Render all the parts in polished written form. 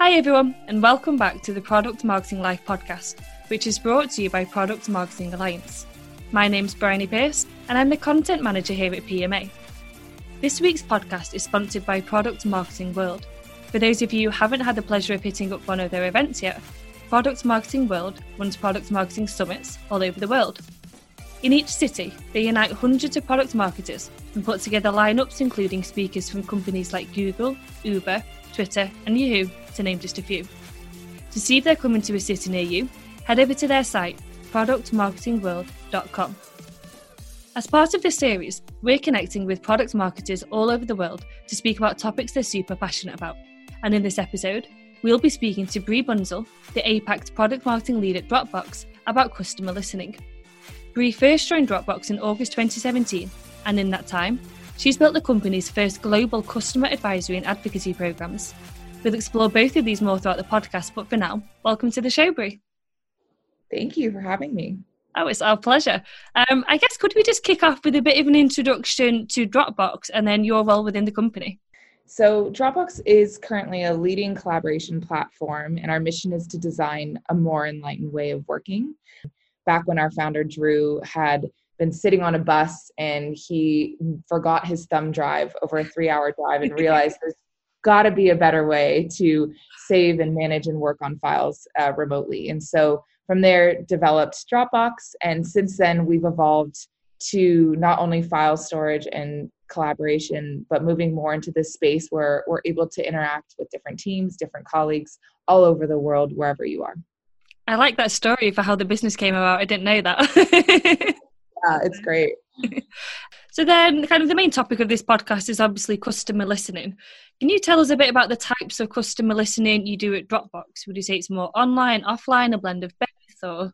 Hi everyone, and welcome back to the Product Marketing Life podcast, which is brought to you by Product Marketing Alliance. My name's Bryony Pearce, and I'm the Content Manager here at PMA. This week's podcast is sponsored by Product Marketing World. For those of you who haven't had the pleasure of hitting up one of their events yet, Product Marketing World runs product marketing summits all over the world. In each city, they unite hundreds of product marketers and put together lineups including speakers from companies like Google, Uber, Twitter and Yahoo, to name just a few. To see if they're coming to a city near you, head over to their site, productmarketingworld.com. As part of this series, we're connecting with product marketers all over the world to speak about topics they're super passionate about. And in this episode, we'll be speaking to Brie Bunzel, the APAC product marketing lead at Dropbox, about customer listening. Brie first joined Dropbox in August 2017, and in that time, she's built the company's first global customer advisory and advocacy programs. We'll explore both of these more throughout the podcast, but for now, welcome to the show, Brie. Thank you for having me. Oh, it's our pleasure. I guess, could we just kick off with a bit of an introduction to Dropbox and then your role within the company? So Dropbox is currently a leading collaboration platform, and our mission is to design a more enlightened way of working. Back when our founder, Drew, had been sitting on a bus and he forgot his thumb drive over a 3-hour drive and realized there's got to be a better way to save and manage and work on files remotely. And so from there developed Dropbox. And since then we've evolved to not only file storage and collaboration, but moving more into this space where we're able to interact with different teams, different colleagues all over the world, wherever you are. I like that story for how the business came about. I didn't know that. Yeah, it's great. So then kind of the main topic of this podcast is obviously customer listening. Can you tell us a bit about the types of customer listening you do at Dropbox? Would you say it's more online, offline, a blend of both? Or?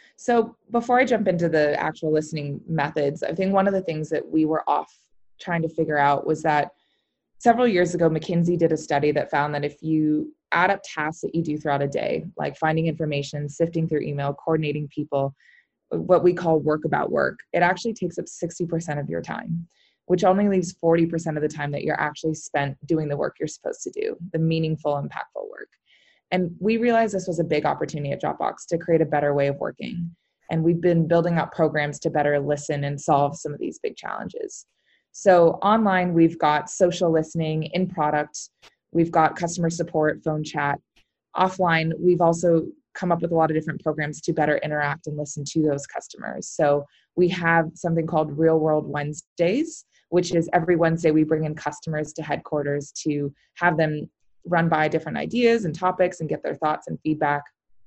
So before I jump into the actual listening methods, I think one of the things that we were off trying to figure out was that several years ago, McKinsey did a study that found that if you add up tasks that you do throughout a day, like finding information, sifting through email, coordinating people, what we call work about work, it actually takes up 60% of your time, which only leaves 40% of the time that you're actually spent doing the work you're supposed to do, the meaningful, impactful work. And we realized this was a big opportunity at Dropbox to create a better way of working. And we've been building out programs to better listen and solve some of these big challenges. So online, we've got social listening. In product, we've got customer support, phone chat. Offline, we've also come up with a lot of different programs to better interact and listen to those customers. So we have something called Real World Wednesdays, which is every Wednesday we bring in customers to headquarters to have them run by different ideas and topics and get their thoughts and feedback.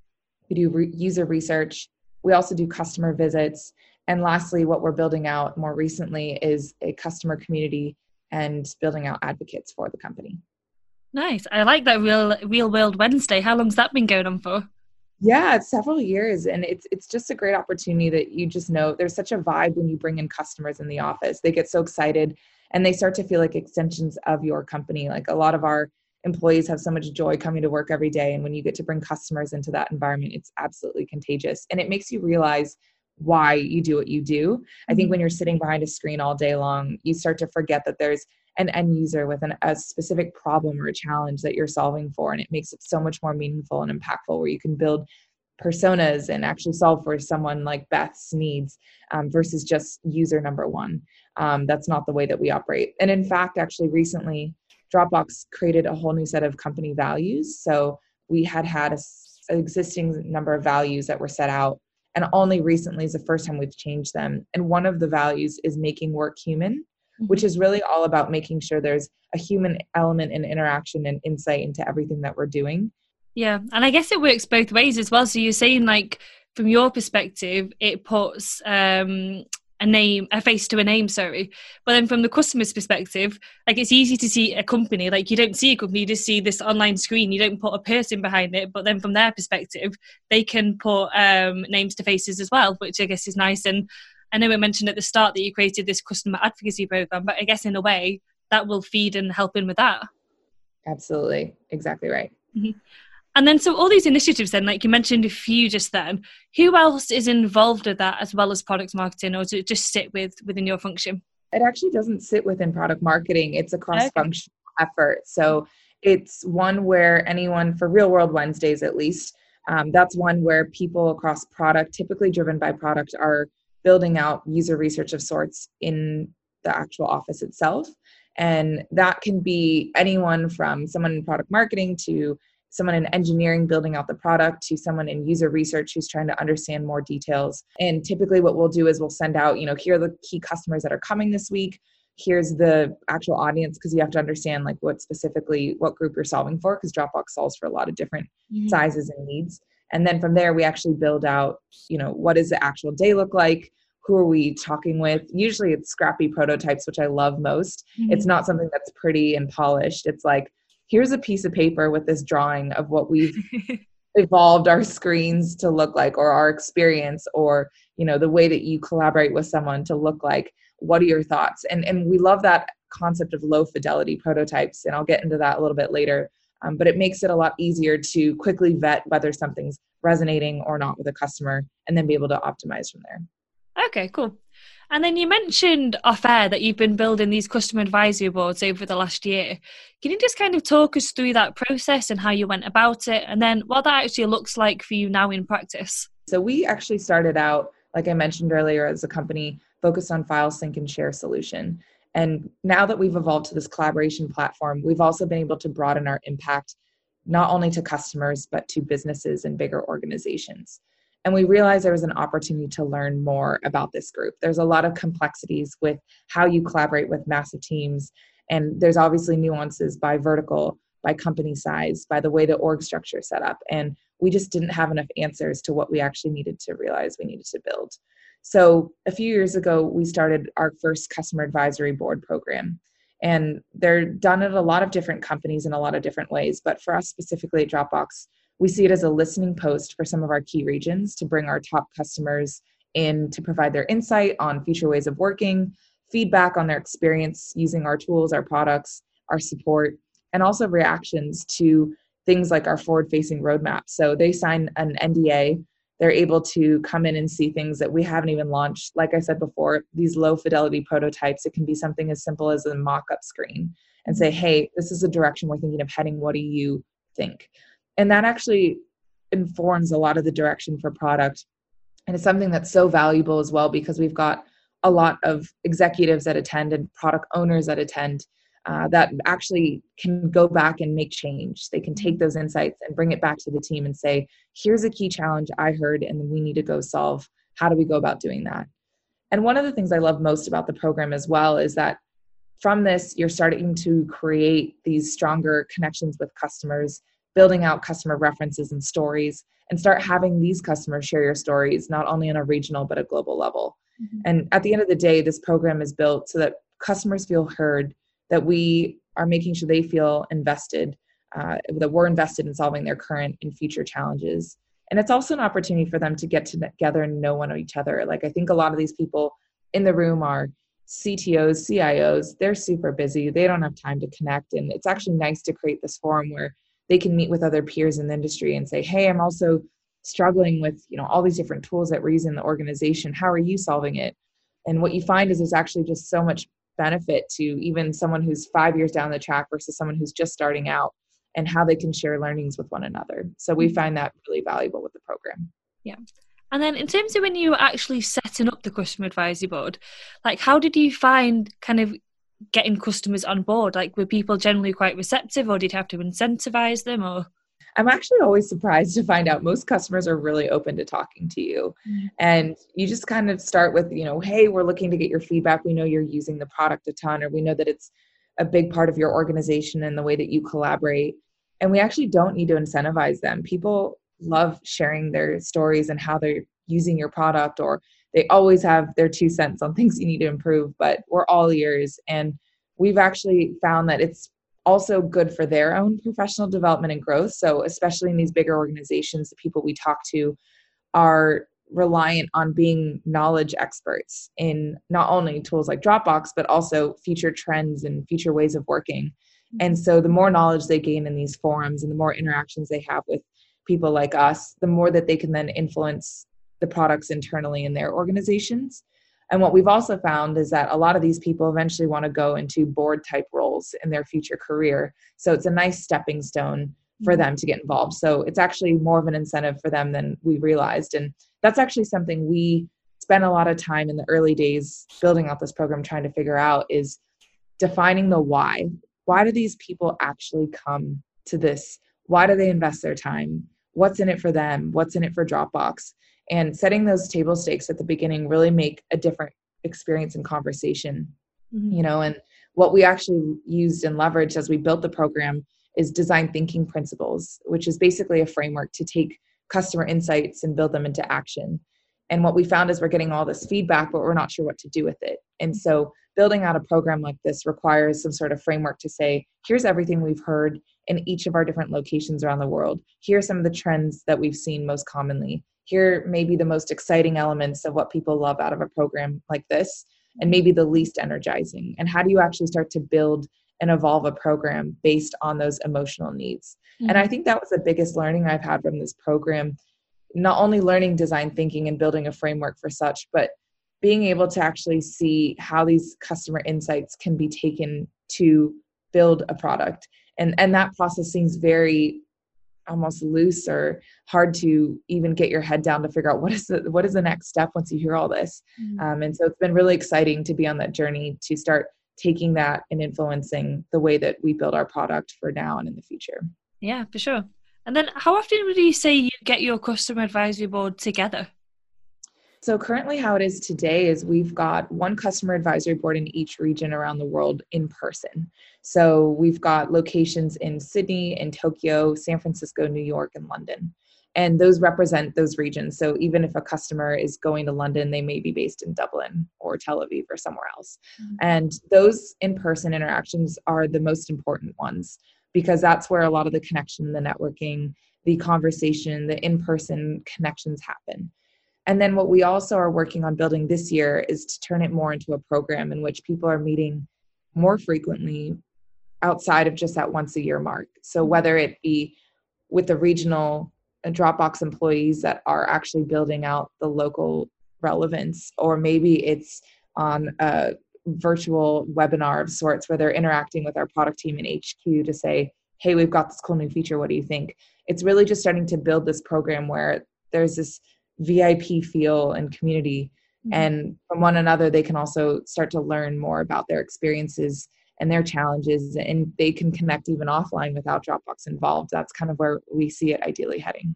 We do user research. We also do customer visits. And lastly, what we're building out more recently is a customer community and building out advocates for the company. Nice. I like that Real World Wednesday. How long's that been going on for? Yeah, it's several years, and it's just a great opportunity that you just know there's such a vibe when you bring in customers in the office. They get so excited and they start to feel like extensions of your company. Like a lot of our employees have so much joy coming to work every day, and when you get to bring customers into that environment, it's absolutely contagious, and it makes you realize why you do what you do. I think when you're sitting behind a screen all day long, you start to forget that there's an end user with a specific problem or a challenge that you're solving for. And it makes it so much more meaningful and impactful, where you can build personas and actually solve for someone like Beth's needs versus just user number one. That's not the way that we operate. And in fact, actually recently, Dropbox created a whole new set of company values. So we had an existing number of values that were set out, and only recently is the first time we've changed them. And one of the values is making work human, which is really all about making sure there's a human element and interaction and insight into everything that we're doing. Yeah, and I guess it works both ways as well. So you're saying, like, from your perspective, it puts a face to a name, but then from the customer's perspective, like, it's easy to see a company. Like, you don't see a company, you just see this online screen, you don't put a person behind it, but then from their perspective, they can put names to faces as well, which I guess is nice. And I know we mentioned at the start that you created this customer advocacy program, but I guess in a way that will feed and help in with that. Absolutely. Exactly right. Mm-hmm. And then, so all these initiatives then, like you mentioned a few just then, who else is involved with that as well as product marketing, or does it just sit within your function? It actually doesn't sit within product marketing. It's a cross-functional effort. So It's one where anyone, for Real World Wednesdays at least, that's one where people across product, typically driven by product, are building out user research of sorts in the actual office itself. And that can be anyone from someone in product marketing to someone in engineering building out the product to someone in user research who's trying to understand more details. And typically what we'll do is we'll send out, here are the key customers that are coming this week. Here's the actual audience, because you have to understand like what group you're solving for, because Dropbox solves for a lot of different sizes and needs. And then from there, we actually build out, what does the actual day look like? Who are we talking with? Usually it's scrappy prototypes, which I love most. It's not something that's pretty and polished. It's like, here's a piece of paper with this drawing of what we've evolved our screens to look like, or our experience, or, the way that you collaborate with someone to look like. What are your thoughts? And we love that concept of low fidelity prototypes. And I'll get into that a little bit later. But it makes it a lot easier to quickly vet whether something's resonating or not with a customer, and then be able to optimize from there. Okay, cool. And then you mentioned off air that you've been building these customer advisory boards over the last year. Can you just kind of talk us through that process and how you went about it, and then what that actually looks like for you now in practice? So we actually started out, like I mentioned earlier, as a company focused on file sync and share solution. And now that we've evolved to this collaboration platform, we've also been able to broaden our impact, not only to customers, but to businesses and bigger organizations. And we realized there was an opportunity to learn more about this group. There's a lot of complexities with how you collaborate with massive teams. And there's obviously nuances by vertical, by company size, by the way the org structure is set up. And we just didn't have enough answers to what we actually needed to realize we needed to build. So a few years ago, we started our first customer advisory board program. And they're done at a lot of different companies in a lot of different ways. But for us specifically at Dropbox, we see it as a listening post for some of our key regions to bring our top customers in to provide their insight on future ways of working, feedback on their experience using our tools, our products, our support, and also reactions to things like our forward-facing roadmap. So they sign an NDA. They're able to come in and see things that we haven't even launched. Like I said before, these low fidelity prototypes, it can be something as simple as a mock-up screen and say, hey, this is the direction we're thinking of heading. What do you think? And that actually informs a lot of the direction for product. And it's something that's so valuable as well, because we've got a lot of executives that attend and product owners that attend that actually can go back and make change. They can take those insights and bring it back to the team and say, here's a key challenge I heard, and we need to go solve. How do we go about doing that? And one of the things I love most about the program as well is that from this, you're starting to create these stronger connections with customers, building out customer references and stories, and start having these customers share your stories, not only on a regional, but a global level. And at the end of the day, this program is built so that customers feel heard, that we are making sure they feel invested, that we're invested in solving their current and future challenges. And it's also an opportunity for them to get together and know one of each other. Like, I think a lot of these people in the room are CTOs, CIOs, they're super busy. They don't have time to connect. And it's actually nice to create this forum where they can meet with other peers in the industry and say, hey, I'm also struggling with, all these different tools that we're using in the organization. How are you solving it? And what you find is there's actually just so much benefit to even someone who's 5 years down the track versus someone who's just starting out, and how they can share learnings with one another. So we find that really valuable with the program. Yeah. And then in terms of when you were actually setting up the customer advisory board, like, how did you find kind of getting customers on board? Like, were people generally quite receptive, or did you have to incentivize them? Or I'm actually always surprised to find out most customers are really open to talking to you. And you just kind of start with, hey, we're looking to get your feedback. We know you're using the product a ton, or we know that it's a big part of your organization and the way that you collaborate. And we actually don't need to incentivize them. People love sharing their stories and how they're using your product, or they always have their 2 cents on things you need to improve, but we're all ears. And we've actually found that it's also good for their own professional development and growth. So especially in these bigger organizations, the people we talk to are reliant on being knowledge experts in not only tools like Dropbox, but also future trends and future ways of working. And so the more knowledge they gain in these forums and the more interactions they have with people like us, the more that they can then influence the products internally in their organizations. And what we've also found is that a lot of these people eventually want to go into board type roles in their future career. So it's a nice stepping stone for them to get involved. So it's actually more of an incentive for them than we realized. And that's actually something we spent a lot of time in the early days building out this program trying to figure out, is defining the why. Why do these people actually come to this? Why do they invest their time? What's in it for them? What's in it for Dropbox? And setting those table stakes at the beginning really make a different experience and conversation, and what we actually used and leveraged as we built the program is design thinking principles, which is basically a framework to take customer insights and build them into action. And what we found is we're getting all this feedback, but we're not sure what to do with it. And so building out a program like this requires some sort of framework to say, here's everything we've heard in each of our different locations around the world. Here are some of the trends that we've seen most commonly. Here may be the most exciting elements of what people love out of a program like this, and maybe the least energizing. And how do you actually start to build and evolve a program based on those emotional needs? And I think that was the biggest learning I've had from this program, not only learning design thinking and building a framework for such, but being able to actually see how these customer insights can be taken to build a product. And that process seems very almost loose or hard to even get your head down to figure out what is the next step once you hear all this. And so it's been really exciting to be on that journey to start taking that and influencing the way that we build our product for now and in the future. Yeah, for sure. And then how often would you say you get your customer advisory board together? So currently how it is today is we've got one customer advisory board in each region around the world in person. So we've got locations in Sydney, in Tokyo, San Francisco, New York, and London. And those represent those regions. So even if a customer is going to London, they may be based in Dublin or Tel Aviv or somewhere else. And those in-person interactions are the most important ones, because that's where a lot of the connection, the networking, the conversation, the in-person connections happen. And then what we also are working on building this year is to turn it more into a program in which people are meeting more frequently outside of just that once a year mark. So whether it be with the regional Dropbox employees that are actually building out the local relevance, or maybe it's on a virtual webinar of sorts where they're interacting with our product team in HQ to say, hey, we've got this cool new feature. What do you think? It's really just starting to build this program where there's this VIP feel and community, and from one another, they can also start to learn more about their experiences and their challenges, and they can connect even offline without Dropbox involved. That's kind of where we see it ideally heading.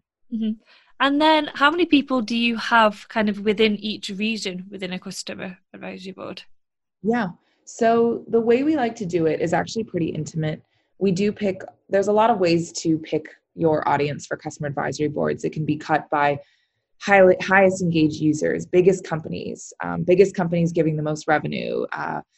And then how many people do you have kind of within each region within a customer advisory board? Yeah. So the way we like to do it is actually pretty intimate. We do there's a lot of ways to pick your audience for customer advisory boards. It can be cut by highest engaged users, biggest companies giving the most revenue,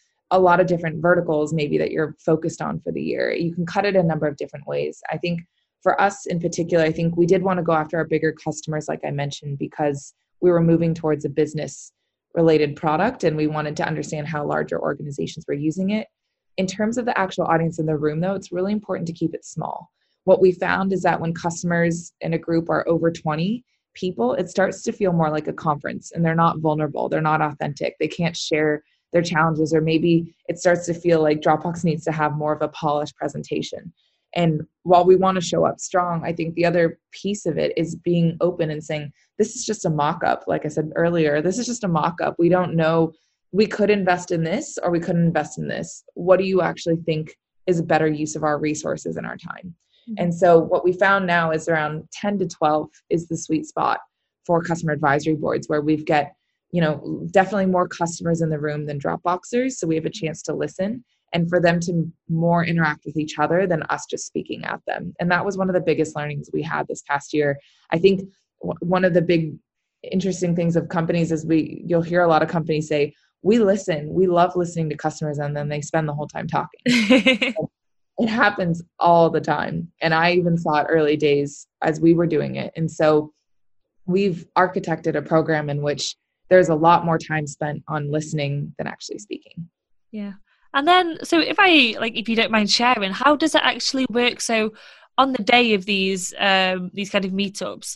a lot of different verticals maybe that you're focused on for the year. You can cut it a number of different ways. I think for us in particular, I think we did want to go after our bigger customers, like I mentioned, because we were moving towards a business related product and we wanted to understand how larger organizations were using it. In terms of the actual audience in the room, though, it's really important to keep it small. What we found is that when customers in a group are over 20 people, it starts to feel more like a conference, and they're not vulnerable. They're not authentic. They can't share their challenges, or maybe it starts to feel like Dropbox needs to have more of a polished presentation. And while we want to show up strong, I think the other piece of it is being open and saying, this is just a mock-up. Like I said earlier, this is just a mock-up. We don't know. We could invest in this or we couldn't invest in this. What do you actually think is a better use of our resources and our time? And so what we found now is around 10 to 12 is the sweet spot for customer advisory boards, where we've got, definitely more customers in the room than Dropboxers. So we have a chance to listen and for them to more interact with each other than us just speaking at them. And that was one of the biggest learnings we had this past year. I think one of the big interesting things of companies is you'll hear a lot of companies say, we love listening to customers, and then they spend the whole time talking. It happens all the time. And I even saw it early days as we were doing it. And so we've architected a program in which there's a lot more time spent on listening than actually speaking. Yeah. And then, so if you don't mind sharing, how does it actually work? So on the day of these kind of meetups,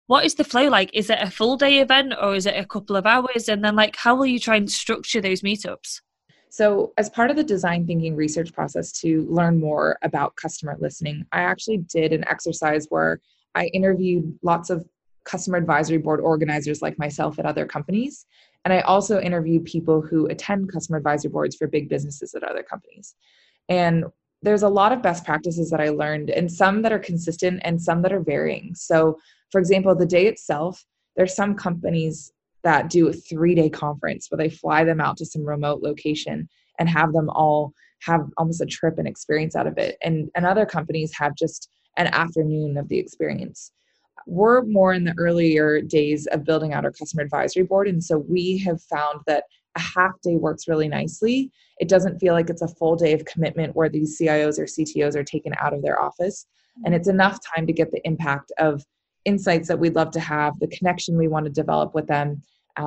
what is the flow like? Is it a full day event or is it a couple of hours? And then like, how will you try and structure those meetups? So, as part of the design thinking research process to learn more about customer listening, I actually did an exercise where I interviewed lots of customer advisory board organizers like myself at other companies. And I also interviewed people who attend customer advisory boards for big businesses at other companies. And there's a lot of best practices that I learned, and some that are consistent and some that are varying. So, for example, the day itself, there's some companies that do a 3-day conference where they fly them out to some remote location and have them all have almost a trip and experience out of it. And other companies have just an afternoon of the experience. We're more in the earlier days of building out our customer advisory board. And so we have found that a half day works really nicely. It doesn't feel like it's a full day of commitment where these CIOs or CTOs are taken out of their office. And it's enough time to get the impact of insights that we'd love to have, the connection we want to develop with them,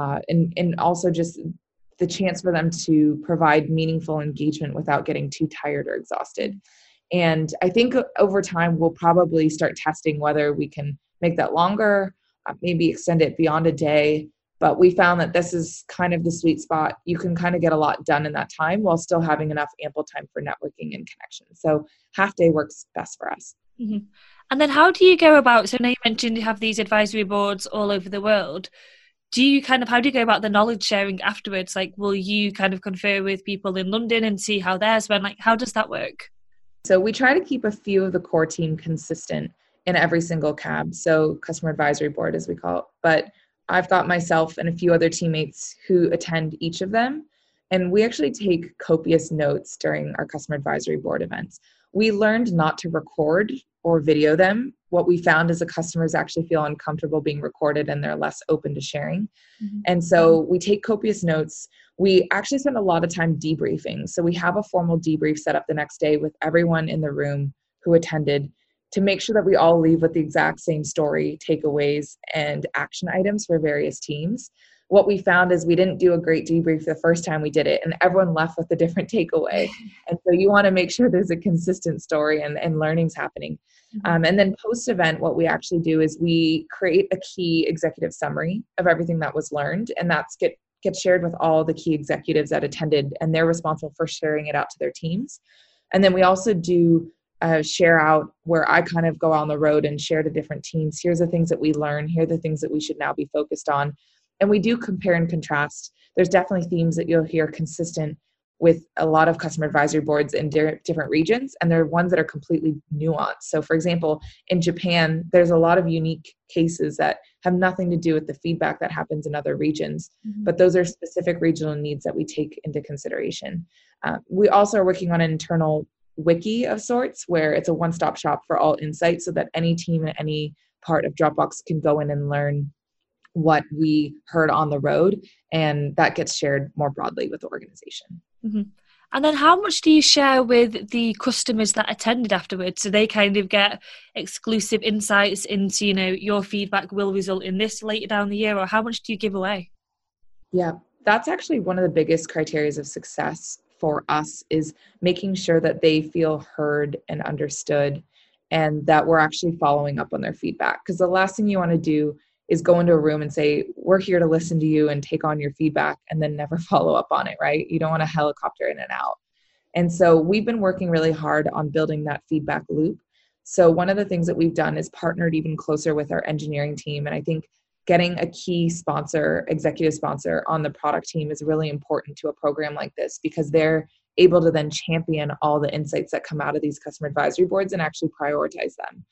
and also just the chance for them to provide meaningful engagement without getting too tired or exhausted. And I think over time, we'll probably start testing whether we can make that longer, maybe extend it beyond a day. But we found that this is kind of the sweet spot. You can kind of get a lot done in that time while still having enough ample time for networking and connection. So half day works best for us. Mm-hmm. And then how do you go about, so now you mentioned you have these advisory boards all over the world. How do you go about the knowledge sharing afterwards? Like, will you kind of confer with people in London and see how theirs went? Like, how does that work? So we try to keep a few of the core team consistent in every single CAB. So customer advisory board, as we call it. But I've got myself and a few other teammates who attend each of them. And we actually take copious notes during our customer advisory board events. We learned not to record or video them. What we found is the customers actually feel uncomfortable being recorded and they're less open to sharing. Mm-hmm. And so we take copious notes. We actually spend a lot of time debriefing. So we have a formal debrief set up the next day with everyone in the room who attended to make sure that we all leave with the exact same story, takeaways, and action items for various teams. What we found is we didn't do a great debrief the first time we did it, and everyone left with a different takeaway. And so you want to make sure there's a consistent story and learnings happening. And then post-event, what we actually do is we create a key executive summary of everything that was learned, and that's gets shared with all the key executives that attended, and they're responsible for sharing it out to their teams. And then we also do share out where I kind of go on the road and share to different teams. Here's the things that we learn. Here are the things that we should now be focused on. And we do compare and contrast. There's definitely themes that you'll hear consistent with a lot of customer advisory boards in different regions, and there are ones that are completely nuanced. So for example, in Japan, there's a lot of unique cases that have nothing to do with the feedback that happens in other regions, but those are specific regional needs that we take into consideration. We also are working on an internal wiki of sorts where it's a one-stop shop for all insights so that any team in any part of Dropbox can go in and learn what we heard on the road, and that gets shared more broadly with the organization. Mm-hmm. And then how much do you share with the customers that attended afterwards? So they kind of get exclusive insights into, your feedback will result in this later down the year, or how much do you give away? Yeah, that's actually one of the biggest criteria of success for us, is making sure that they feel heard and understood, and that we're actually following up on their feedback. Because the last thing you want to do is go into a room and say, we're here to listen to you and take on your feedback, and then never follow up on it, right? You don't want to helicopter in and out. And so we've been working really hard on building that feedback loop. So one of the things that we've done is partnered even closer with our engineering team. And I think getting a key sponsor, executive sponsor on the product team is really important to a program like this, because they're able to then champion all the insights that come out of these customer advisory boards and actually prioritize them.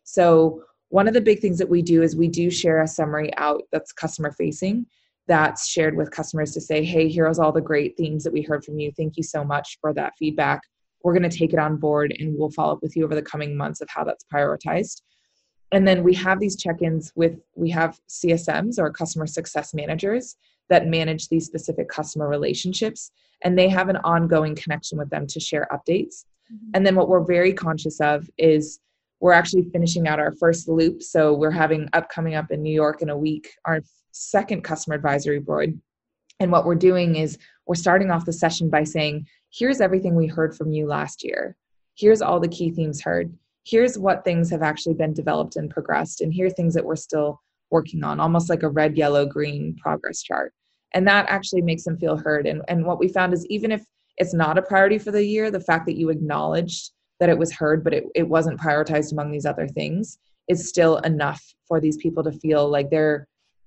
So one of the big things that we do is we do share a summary out that's customer facing, that's shared with customers to say, hey, here's all the great themes that we heard from you. Thank you so much for that feedback. We're going to take it on board and we'll follow up with you over the coming months of how that's prioritized. And then we have these check-ins we have CSMs, or customer success managers, that manage these specific customer relationships, and they have an ongoing connection with them to share updates. Mm-hmm. And then what we're very conscious of is we're actually finishing out our first loop. So we're having coming up in New York in a week, our second customer advisory board. And what we're doing is we're starting off the session by saying, here's everything we heard from you last year. Here's all the key themes heard. Here's what things have actually been developed and progressed. And here are things that we're still working on, almost like a red, yellow, green progress chart. And that actually makes them feel heard. And what we found is even if it's not a priority for the year, the fact that you acknowledged that it was heard, but it wasn't prioritized among these other things is still enough for these people to feel like their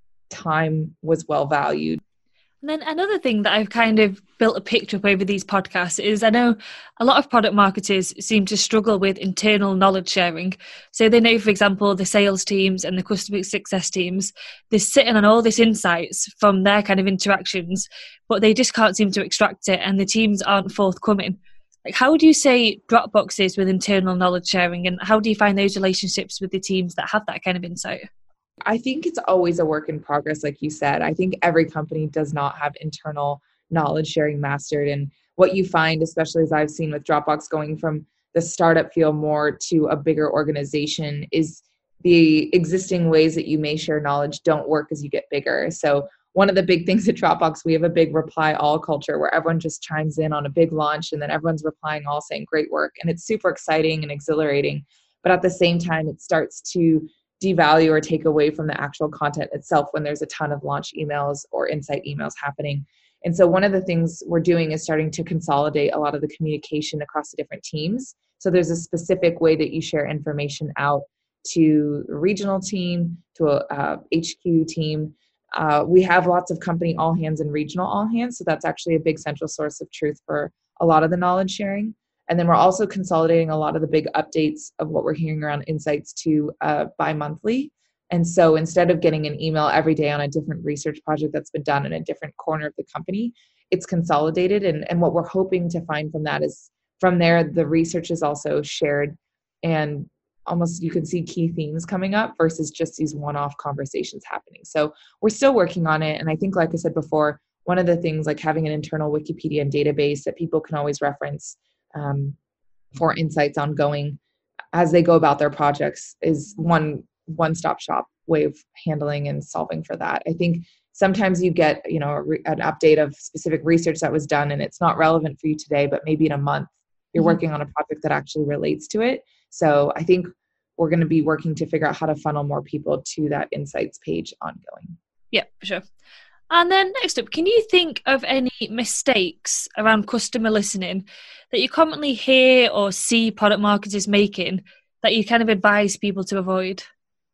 time was well valued. And then another thing that I've kind of built a picture up over these podcasts is I know a lot of product marketers seem to struggle with internal knowledge sharing. So they know, for example, the sales teams and the customer success teams, they're sitting on all this insights from their kind of interactions, but they just can't seem to extract it and the teams aren't forthcoming. Like, how do you say Dropbox is with internal knowledge sharing, and how do you find those relationships with the teams that have that kind of insight? I think it's always a work in progress, like you said. I think every company does not have internal knowledge sharing mastered. And what you find, especially as I've seen with Dropbox going from the startup feel more to a bigger organization, is the existing ways that you may share knowledge don't work as you get bigger. So one of the big things at Dropbox, we have a big reply all culture where everyone just chimes in on a big launch and then everyone's replying all saying great work. And it's super exciting and exhilarating. But at the same time, it starts to devalue or take away from the actual content itself when there's a ton of launch emails or insight emails happening. And so one of the things we're doing is starting to consolidate a lot of the communication across the different teams. So there's a specific way that you share information out to a regional team, to a HQ team. We have lots of company all hands and regional all hands. So that's actually a big central source of truth for a lot of the knowledge sharing. And then we're also consolidating a lot of the big updates of what we're hearing around insights to bi-monthly. And so instead of getting an email every day on a different research project that's been done in a different corner of the company, it's consolidated. And what we're hoping to find from that is from there, the research is also shared and almost you can see key themes coming up versus just these one-off conversations happening. So we're still working on it. And I think, like I said before, one of the things like having an internal Wikipedia and database that people can always reference for insights ongoing as they go about their projects is one-stop shop way of handling and solving for that. I think sometimes you get, an update of specific research that was done and it's not relevant for you today, but maybe in a month you're working on a project that actually relates to it. So I think we're going to be working to figure out how to funnel more people to that insights page ongoing. Yeah, for sure. And then next up, can you think of any mistakes around customer listening that you commonly hear or see product marketers making that you kind of advise people to avoid?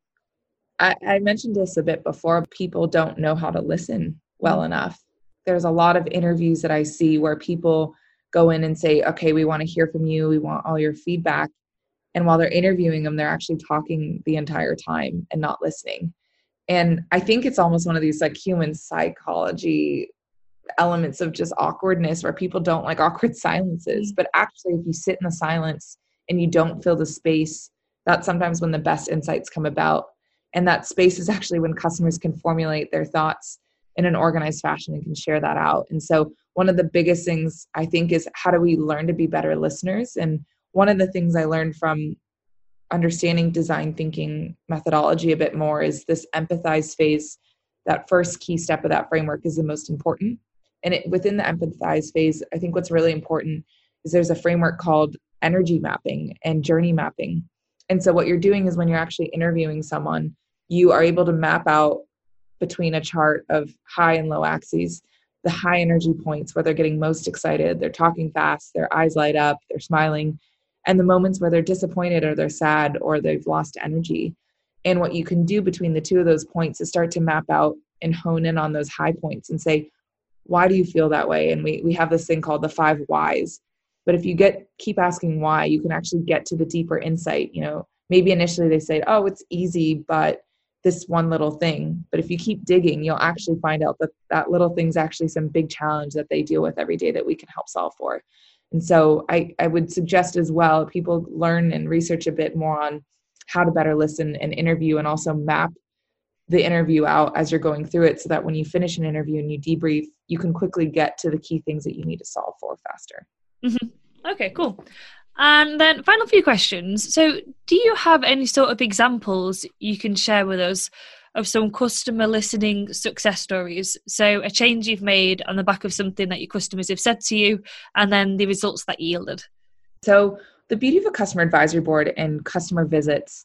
I mentioned this a bit before. People don't know how to listen well enough. There's a lot of interviews that I see where people go in and say, okay, we want to hear from you. We want all your feedback. And while they're interviewing them, they're actually talking the entire time and not listening. And I think it's almost one of these like human psychology elements of just awkwardness where people don't like awkward silences. But actually, if you sit in the silence and you don't fill the space, that's sometimes when the best insights come about. And that space is actually when customers can formulate their thoughts in an organized fashion and can share that out. And so one of the biggest things I think is how do we learn to be better listeners? And one of the things I learned from understanding design thinking methodology a bit more is this empathize phase. That first key step of that framework is the most important. And within the empathize phase, I think what's really important is there's a framework called energy mapping and journey mapping. And so what you're doing is when you're actually interviewing someone, you are able to map out between a chart of high and low axes, the high energy points where they're getting most excited, they're talking fast, their eyes light up, they're smiling, and the moments where they're disappointed or they're sad or they've lost energy. And what you can do between the two of those points is start to map out and hone in on those high points and say, why do you feel that way? And we have this thing called the 5 whys. But if you keep asking why, you can actually get to the deeper insight. Maybe initially they say, oh, it's easy, but this one little thing. But if you keep digging, you'll actually find out that that little thing's actually some big challenge that they deal with every day that we can help solve for. And so I would suggest as well, people learn and research a bit more on how to better listen and interview, and also map the interview out as you're going through it so that when you finish an interview and you debrief, you can quickly get to the key things that you need to solve for faster. Mm-hmm. Okay, cool. And then final few questions. So do you have any sort of examples you can share with us of some customer listening success stories? So a change you've made on the back of something that your customers have said to you, and then the results that yielded. So the beauty of a customer advisory board and customer visits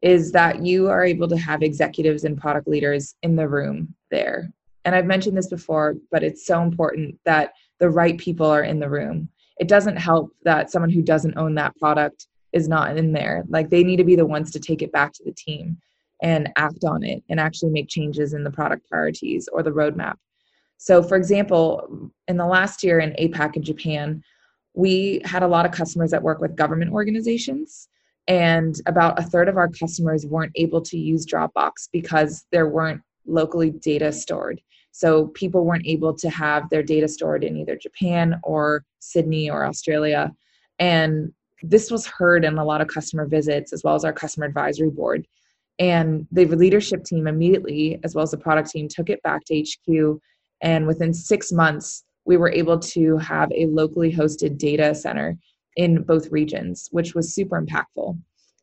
is that you are able to have executives and product leaders in the room there. And I've mentioned this before, but it's so important that the right people are in the room. It doesn't help that someone who doesn't own that product is not in there. Like, they need to be the ones to take it back to the team and act on it and actually make changes in the product priorities or the roadmap. So for example, in the last year in APAC in Japan, we had a lot of customers that work with government organizations, and about a third of our customers weren't able to use Dropbox because there weren't locally data stored. So people weren't able to have their data stored in either Japan or Sydney or Australia. And this was heard in a lot of customer visits, as well as our customer advisory board. And the leadership team immediately, as well as the product team, took it back to HQ. And within 6 months, we were able to have a locally hosted data center in both regions, which was super impactful.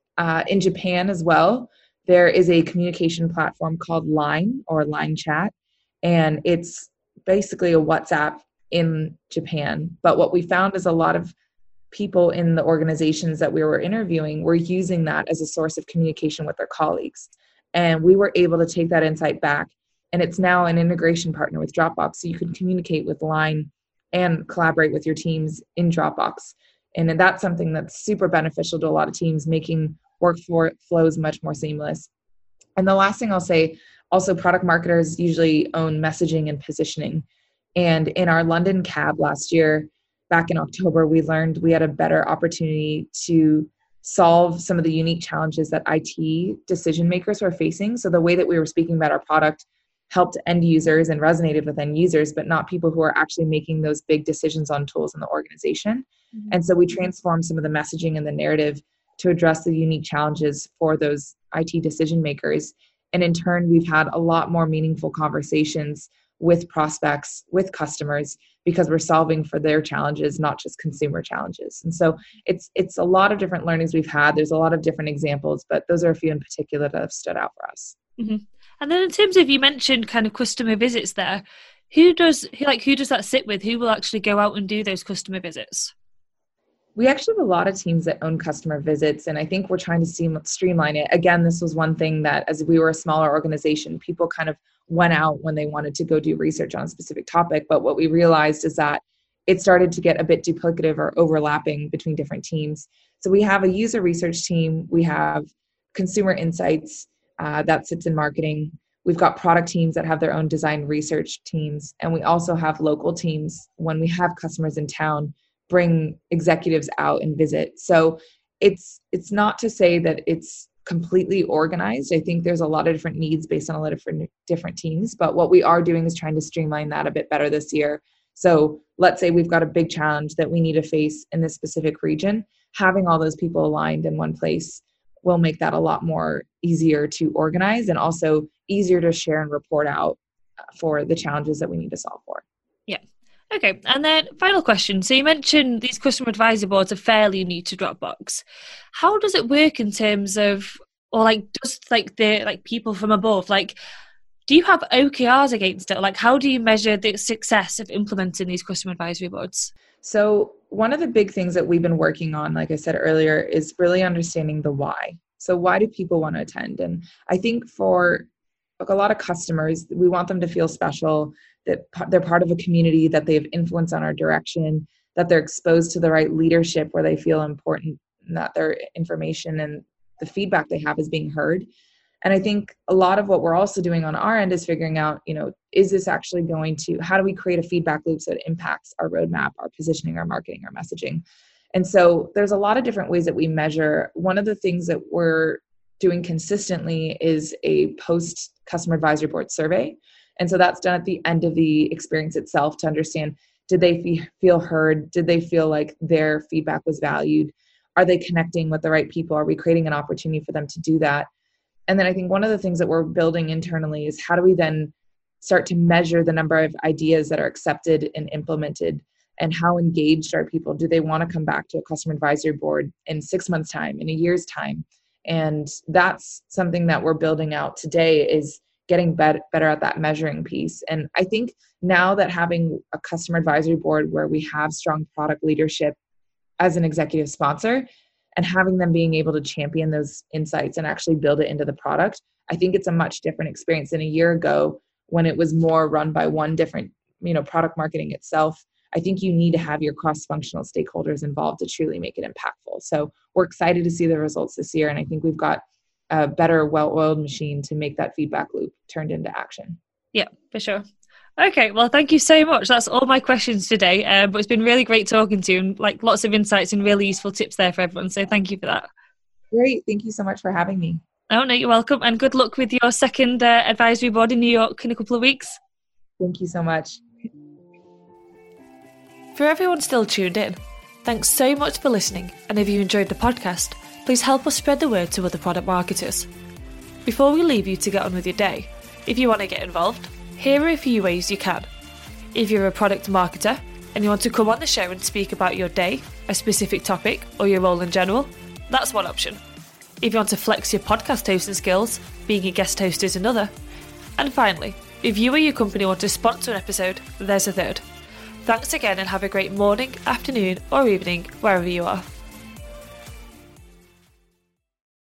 In Japan as well, there is a communication platform called Line or Line Chat, and it's basically a WhatsApp in Japan. But what we found is a lot of people in the organizations that we were interviewing were using that as a source of communication with their colleagues. And we were able to take that insight back, and it's now an integration partner with Dropbox. So you can communicate with Line and collaborate with your teams in Dropbox. And that's something that's super beneficial to a lot of teams, making workflows much more seamless. And the last thing I'll say, also product marketers usually own messaging and positioning. And in our London CAB last year, back in October, we learned we had a better opportunity to solve some of the unique challenges that IT decision makers were facing. So the way that we were speaking about our product helped end users and resonated with end users, but not people who are actually making those big decisions on tools in the organization. Mm-hmm. And so we transformed some of the messaging and the narrative to address the unique challenges for those IT decision makers. And in turn, we've had a lot more meaningful conversations with prospects, with customers, because we're solving for their challenges, not just consumer challenges. And so it's a lot of different learnings we've had. There's a lot of different examples, but those are a few in particular that have stood out for us. Mm-hmm. And then in terms of, you mentioned kind of customer visits there, who does that sit with? Who will actually go out and do those customer visits? We actually have a lot of teams that own customer visits, and I think we're trying to streamline it. Again, this was one thing that, as we were a smaller organization, people kind of went out when they wanted to go do research on a specific topic. But what we realized is that it started to get a bit duplicative or overlapping between different teams. So we have a user research team, we have consumer insights that sits in marketing. We've got product teams that have their own design research teams, and we also have local teams when we have customers in town bring executives out and visit. So it's not to say that it's completely organized. I think there's a lot of different needs based on a lot of different teams, but what we are doing is trying to streamline that a bit better this year. So let's say we've got a big challenge that we need to face in this specific region. Having all those people aligned in one place will make that a lot more easier to organize, and also easier to share and report out for the challenges that we need to solve for. Yeah. Okay, and then final question. So you mentioned these customer advisory boards are fairly new to Dropbox. How does it work in terms of, or like, just like the people from above, do you have OKRs against it? Like, how do you measure the success of implementing these customer advisory boards? So one of the big things that we've been working on, like I said earlier, is really understanding the why. So why do people want to attend? And I think for a lot of customers, we want them to feel special, that they're part of a community, that they have influence on our direction, that they're exposed to the right leadership where they feel important, and that their information and the feedback they have is being heard. And I think a lot of what we're also doing on our end is figuring out, is this actually how do we create a feedback loop so it impacts our roadmap, our positioning, our marketing, our messaging? And so there's a lot of different ways that we measure. One of the things that we're doing consistently is a post customer advisory board survey. And so that's done at the end of the experience itself to understand, did they feel heard? Did they feel like their feedback was valued? Are they connecting with the right people? Are we creating an opportunity for them to do that? And then I think one of the things that we're building internally is, how do we then start to measure the number of ideas that are accepted and implemented, and how engaged are people? Do they want to come back to a customer advisory board in 6 months' time, in a year's time? And that's something that we're building out today, is getting better at that measuring piece. And I think now that having a customer advisory board where we have strong product leadership as an executive sponsor, and having them being able to champion those insights and actually build it into the product, I think it's a much different experience than a year ago when it was more run by one different, product marketing itself. I think you need to have your cross-functional stakeholders involved to truly make it impactful. So we're excited to see the results this year. And I think we've got a better, well-oiled machine to make that feedback loop turned into action. Yeah, for sure. Okay, well, thank you so much. That's all my questions today. But it's been really great talking to you, and like lots of insights and really useful tips there for everyone. So thank you for that. Great. Thank you so much for having me. Oh, no, you're welcome. And good luck with your second advisory board in New York in a couple of weeks. Thank you so much. For everyone still tuned in, thanks so much for listening. And if you enjoyed the podcast, please help us spread the word to other product marketers. Before we leave you to get on with your day, if you want to get involved, here are a few ways you can. If you're a product marketer and you want to come on the show and speak about your day, a specific topic, or your role in general, that's one option. If you want to flex your podcast hosting skills, being a guest host is another. And finally, if you or your company want to sponsor an episode, there's a third. Thanks again and have a great morning, afternoon, or evening, wherever you are.